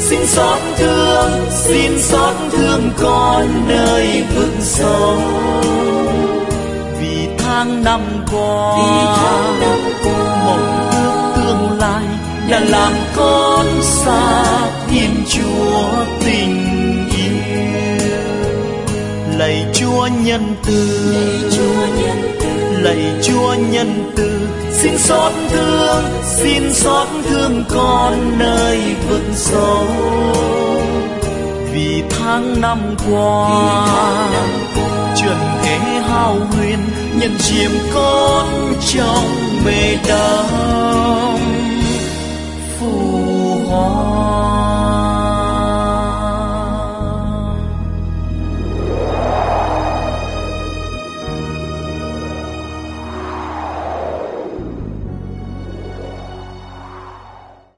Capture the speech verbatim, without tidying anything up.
xin xót thương, xin xót thương con nơi vực sâu. Vì tháng năm qua, mộng ước tương lai đã làm con xa Thiên Chúa tình yêu. Lạy Chúa nhân từ, lạy Chúa nhân từ, xin xót thương, xin xót thương con nơi vực sâu. Vì tháng năm qua, trần thế hao huyền, nhận chiếm con trong bể đau.